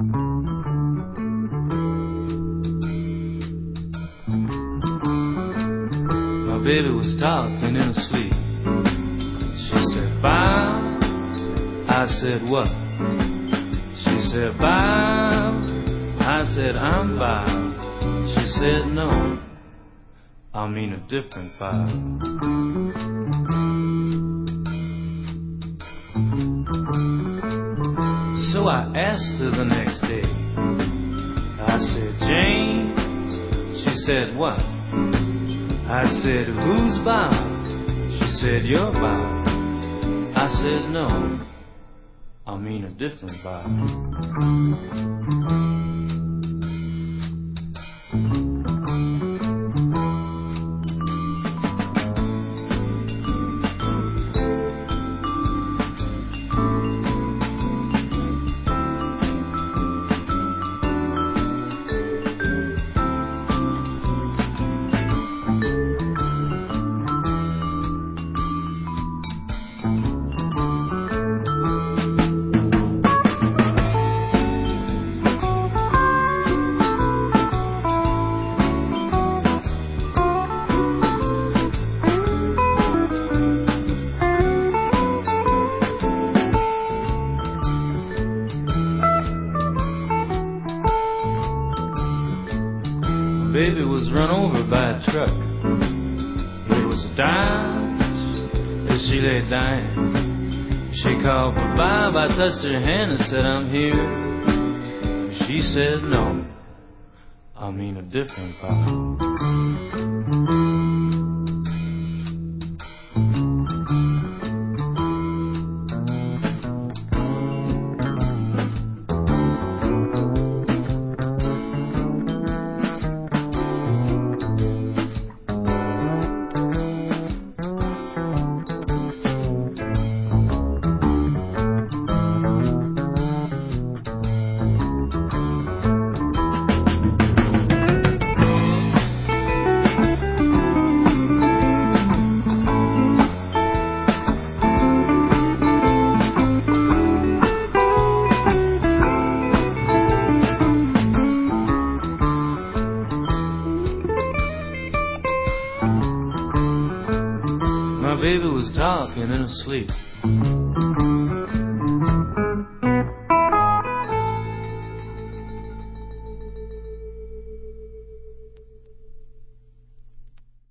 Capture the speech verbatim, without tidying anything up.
My baby was talking in her sleep. She said, Bob. I said, what? She said, Bob. I said, I'm Bob. She said, no, I mean a different Bob. So I asked her the next day. I said, Jane. She said, what? I said, who's Bob? She said, you're Bob. I said, no, I mean a different Bob. Baby was run over by a truck. It was a Dodge as she lay dying. She called for Bob. I touched her hand and said, I'm here. She said, no, I mean a different Bob. My baby was talking in her sleep.